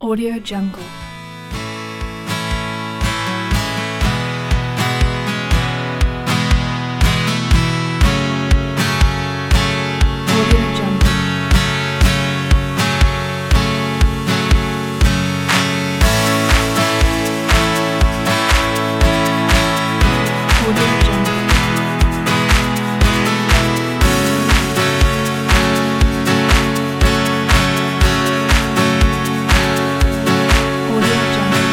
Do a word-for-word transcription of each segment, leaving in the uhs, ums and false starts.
Audio Jungle. Audio Jungle. Audio Jungle. Audio Jungle.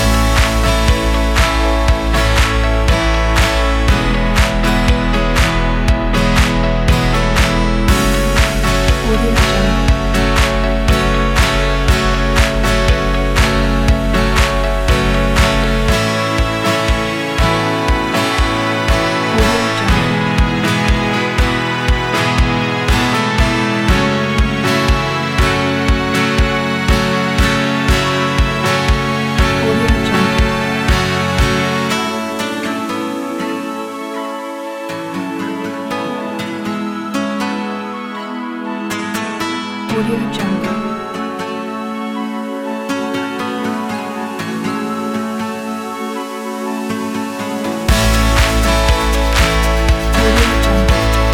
Audio Jungle. Audio Jungle. Audio Jungle. Audio Jungle. Audio Jungle.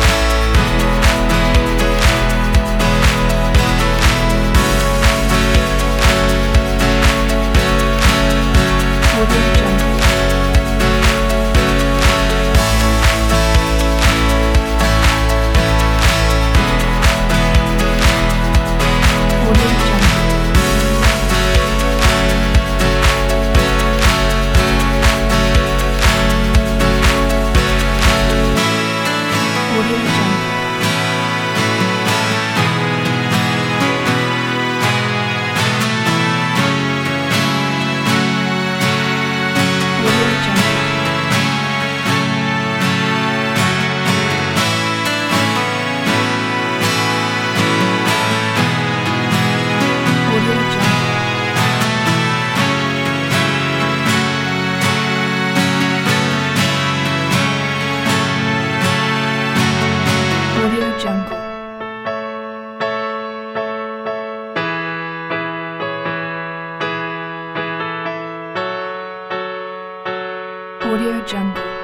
Audio Jungle. Audio Jungle. Audio Jungle. Audio Jungle. Audio Jungle. Audio Jungle. Audio Jungle.